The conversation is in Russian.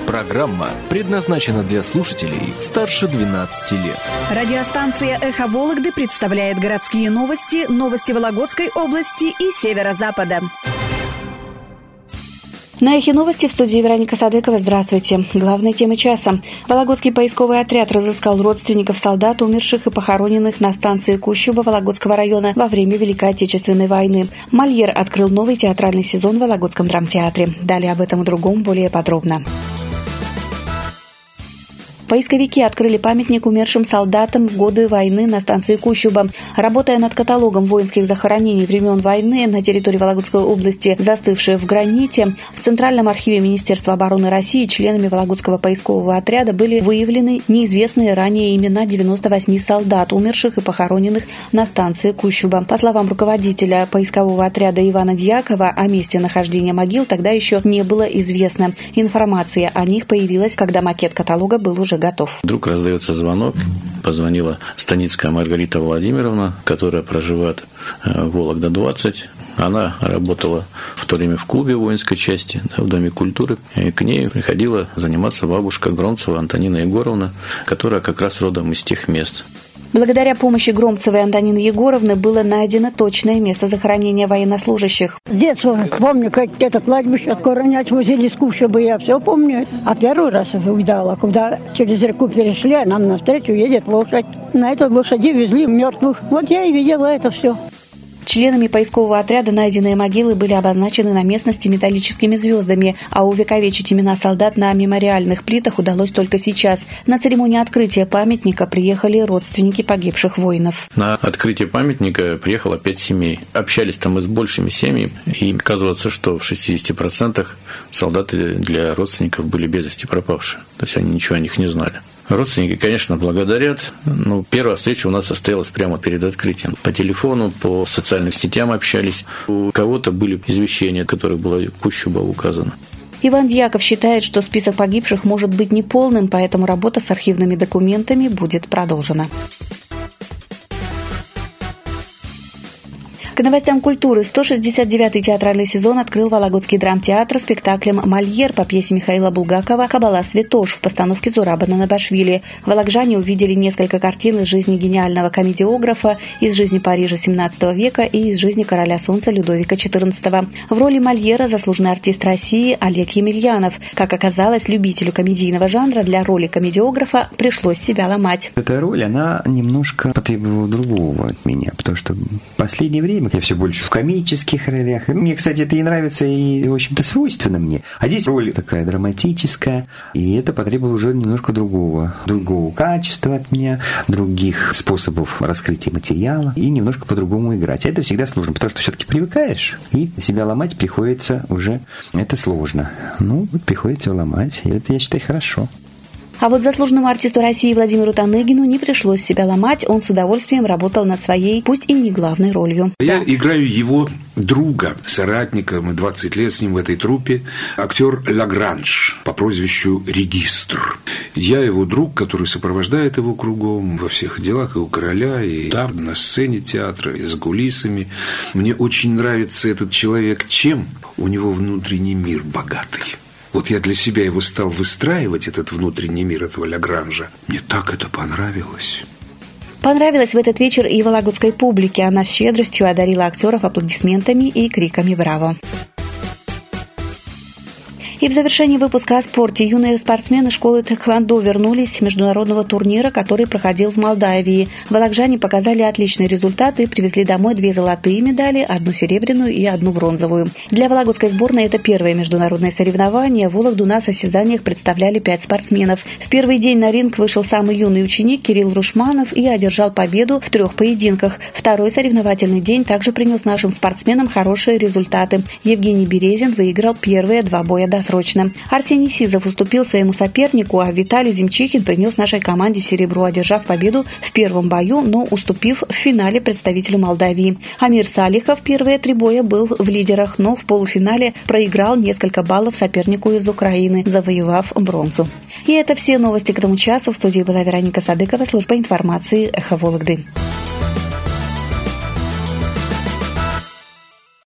Программа предназначена для слушателей старше 12 лет. Радиостанция «Эхо Вологды» представляет городские новости, новости Вологодской области и северо-запада. На «Эхе новости» в студии Вероника Садыкова. Здравствуйте. Главные темы часа. Вологодский поисковый отряд разыскал родственников солдат, умерших и похороненных на станции Кущуба Вологодского района во время Великой Отечественной войны. Мольер открыл новый театральный сезон в Вологодском драмтеатре. Далее об этом и другом более подробно. Поисковики открыли памятник умершим солдатам в годы войны на станции Кущуба. Работая над каталогом воинских захоронений времен войны на территории Вологодской области, застывшие в граните, в Центральном архиве Министерства обороны России членами Вологодского поискового отряда были выявлены неизвестные ранее имена 98 солдат, умерших и похороненных на станции Кущуба. По словам руководителя поискового отряда Ивана Дьякова, о месте нахождения могил тогда еще не было известно. Информация о них появилась, когда макет каталога был уже готов. Вдруг раздается звонок. Позвонила Станицкая Маргарита Владимировна, которая проживает в Вологда-20. Она работала в то время в клубе воинской части, в Доме культуры. И к ней приходила заниматься бабушка Громцева Антонина Егоровна, которая как раз родом из тех мест. Благодаря помощи Громцевой Антонины Егоровны было найдено точное место захоронения военнослужащих. С детства помню, как это кладбище отхоронять возили с Кущуба, я все помню. А первый раз увидала, когда через реку перешли, а нам навстречу едет лошадь. На этой лошади везли мертвых. Вот я и видела это все. Членами поискового отряда найденные могилы были обозначены на местности металлическими звездами, а увековечить имена солдат на мемориальных плитах удалось только сейчас. На церемонию открытия памятника приехали родственники погибших воинов. На открытие памятника приехало 5 семей. Общались там мы с большими семьями, и оказывается, что в 60% солдаты для родственников были без вести пропавшие. То есть они ничего о них не знали. Родственники, конечно, благодарят. Но первая встреча у нас состоялась прямо перед открытием. По телефону, по социальным сетям общались. У кого-то были извещения, в которых было Кущуба указано. Иван Дьяков считает, что список погибших может быть неполным, поэтому работа с архивными документами будет продолжена. К новостям культуры. 169-й театральный сезон открыл Вологодский драмтеатр спектаклем «Мольер» по пьесе Михаила Булгакова «Кабала Святош» в постановке Зураба Нанабашвили. Вологоджане увидели несколько картин из жизни гениального комедиографа, из жизни Парижа XVII века и из жизни короля солнца Людовика XIV. В роли Мольера заслуженный артист России Олег Емельянов. Как оказалось, любителю комедийного жанра для роли комедиографа пришлось себя ломать. Эта роль, она немножко потребовала другого от меня, потому что в последнее время я все больше в комических ролях. Мне, кстати, это и нравится, и, в общем-то, свойственно мне. А здесь роль такая драматическая, и это потребовало уже немножко другого качества от меня, других способов раскрытия материала, и немножко по-другому играть. А это всегда сложно, потому что все-таки привыкаешь, и себя ломать приходится уже, это сложно. Ну, вот приходится ломать, и это, я считаю, хорошо. А вот заслуженному артисту России Владимиру Таныгину не пришлось себя ломать, он с удовольствием работал над своей, пусть и не главной ролью. Я играю его друга, соратника, мы 20 лет с ним в этой труппе, актер Лагранж по прозвищу Регистр. Я его друг, который сопровождает его кругом во всех делах, и у короля, и там, на сцене театра, и с кулисами. Мне очень нравится этот человек, чем у него внутренний мир богатый. Вот я для себя его стал выстраивать, этот внутренний мир этого Лагранжа. Мне так это понравилось. Понравилось в этот вечер и вологодской публике. Она с щедростью одарила актеров аплодисментами и криками «Браво!». И в завершении выпуска о спорте юные спортсмены школы Тэквондо вернулись с международного турнира, который проходил в Молдавии. Вологоджане показали отличные результаты и привезли домой 2 золотые медали, 1 серебряную и 1 бронзовую. Для вологодской сборной это первое международное соревнование. Вологду на состязаниях представляли 5 спортсменов. В первый день на ринг вышел самый юный ученик Кирилл Рушманов и одержал победу в 3 поединках. Второй соревновательный день также принес нашим спортсменам хорошие результаты. Евгений Березин выиграл первые 2 боя досрочно. Арсений Сизов уступил своему сопернику, а Виталий Земчихин принес нашей команде серебро, одержав победу в первом бою, но уступив в финале представителю Молдавии. Амир Салихов первые 3 боя был в лидерах, но в полуфинале проиграл несколько баллов сопернику из Украины, завоевав бронзу. И это все новости к этому часу. В студии была Вероника Садыкова, служба информации «Эхо Вологды».